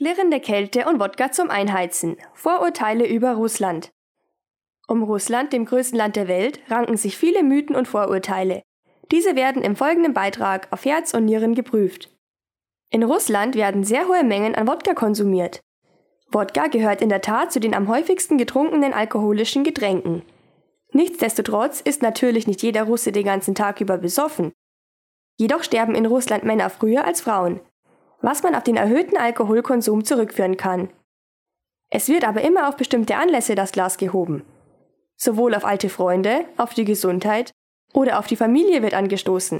Klirrende Kälte und Wodka zum Einheizen. Vorurteile über Russland. Um Russland, dem größten Land der Welt, ranken sich viele Mythen und Vorurteile. Diese werden im folgenden Beitrag auf Herz und Nieren geprüft. In Russland werden sehr hohe Mengen an Wodka konsumiert. Wodka gehört in der Tat zu den am häufigsten getrunkenen alkoholischen Getränken. Nichtsdestotrotz ist natürlich nicht jeder Russe den ganzen Tag über besoffen. Jedoch sterben in Russland Männer früher als Frauen, was man auf den erhöhten Alkoholkonsum zurückführen kann. Es wird aber immer auf bestimmte Anlässe das Glas gehoben. Sowohl auf alte Freunde, auf die Gesundheit oder auf die Familie wird angestoßen.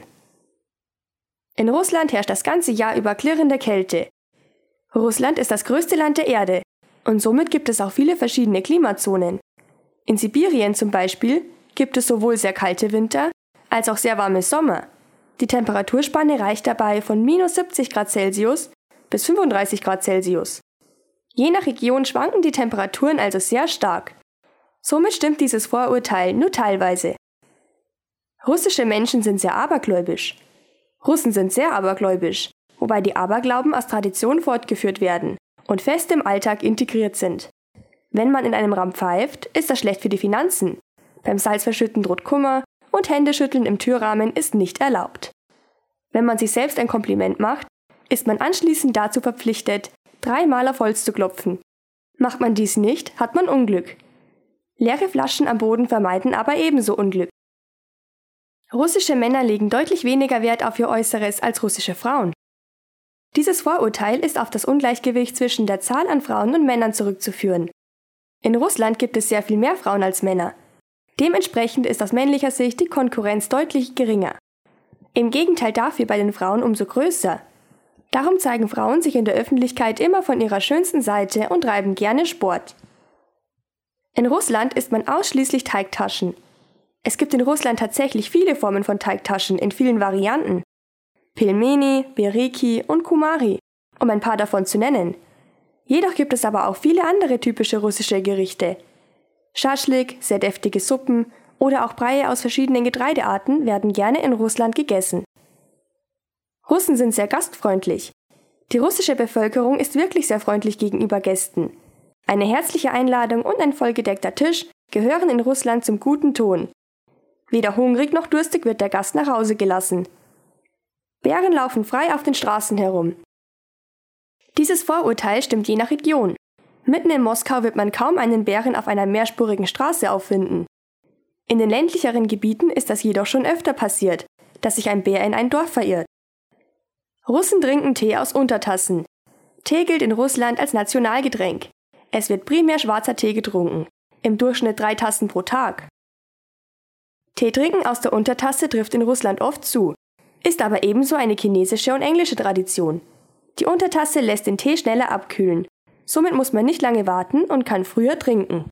In Russland herrscht das ganze Jahr über klirrende Kälte. Russland ist das größte Land der Erde und somit gibt es auch viele verschiedene Klimazonen. In Sibirien zum Beispiel gibt es sowohl sehr kalte Winter als auch sehr warme Sommer. Die Temperaturspanne reicht dabei von -70 °C bis 35 °C. Je nach Region schwanken die Temperaturen also sehr stark. Somit stimmt dieses Vorurteil nur teilweise. Russische Menschen sind sehr abergläubisch. Russen sind sehr abergläubisch, wobei die Aberglauben aus Tradition fortgeführt werden und fest im Alltag integriert sind. Wenn man in einem Raum pfeift, ist das schlecht für die Finanzen. Beim Salzverschütten droht Kummer und Händeschütteln im Türrahmen ist nicht erlaubt. Wenn man sich selbst ein Kompliment macht, ist man anschließend dazu verpflichtet, 3-mal auf Holz zu klopfen. Macht man dies nicht, hat man Unglück. Leere Flaschen am Boden vermeiden aber ebenso Unglück. Russische Männer legen deutlich weniger Wert auf ihr Äußeres als russische Frauen. Dieses Vorurteil ist auf das Ungleichgewicht zwischen der Zahl an Frauen und Männern zurückzuführen. In Russland gibt es sehr viel mehr Frauen als Männer. Dementsprechend ist aus männlicher Sicht die Konkurrenz deutlich geringer. Im Gegenteil dafür bei den Frauen umso größer. Darum zeigen Frauen sich in der Öffentlichkeit immer von ihrer schönsten Seite und treiben gerne Sport. In Russland isst man ausschließlich Teigtaschen. Es gibt in Russland tatsächlich viele Formen von Teigtaschen in vielen Varianten. Pelmeni, Bereki und Kumari, um ein paar davon zu nennen. Jedoch gibt es aber auch viele andere typische russische Gerichte. Schaschlik, sehr deftige Suppen oder auch Breie aus verschiedenen Getreidearten werden gerne in Russland gegessen. Russen sind sehr gastfreundlich. Die russische Bevölkerung ist wirklich sehr freundlich gegenüber Gästen. Eine herzliche Einladung und ein vollgedeckter Tisch gehören in Russland zum guten Ton. Weder hungrig noch durstig wird der Gast nach Hause gelassen. Bären laufen frei auf den Straßen herum. Dieses Vorurteil stimmt je nach Region. Mitten in Moskau wird man kaum einen Bären auf einer mehrspurigen Straße auffinden. In den ländlicheren Gebieten ist das jedoch schon öfter passiert, dass sich ein Bär in ein Dorf verirrt. Russen trinken Tee aus Untertassen. Tee gilt in Russland als Nationalgetränk. Es wird primär schwarzer Tee getrunken, im Durchschnitt 3 Tassen pro Tag. Tee trinken aus der Untertasse trifft in Russland oft zu, ist aber ebenso eine chinesische und englische Tradition. Die Untertasse lässt den Tee schneller abkühlen. Somit muss man nicht lange warten und kann früher trinken.